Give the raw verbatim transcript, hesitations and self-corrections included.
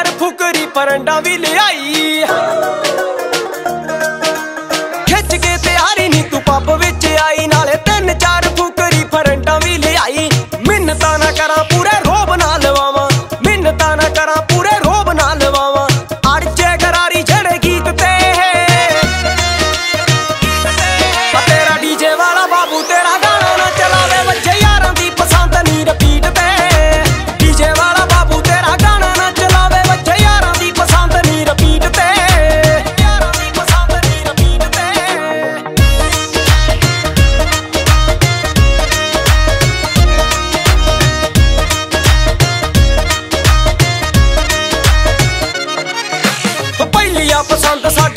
चार फुकरी परंडा भी ले आई। खिच के तैयारी नी तू पब विच आई, नाले तीन चार फुकरी परंडा भी ले आई। मिन्नतां ना करा पूरे रोब ना लवावां, मिन्नतां ना करा पूरे रोब ना लवावां। अड़चे करारी छड़े गीत ते तेरा डीजे वाला बाबू तेरा गाना ना चलावे, बच्चे यारां दी पसंद नी रिपीट ते। डीजे वाला बाबू तेरा गाना ना चलावे, बच्चे यारां दी पसंद नी रिपीट ते। यारां दी पसंद नी रिपीट ते। पहलिया पसंद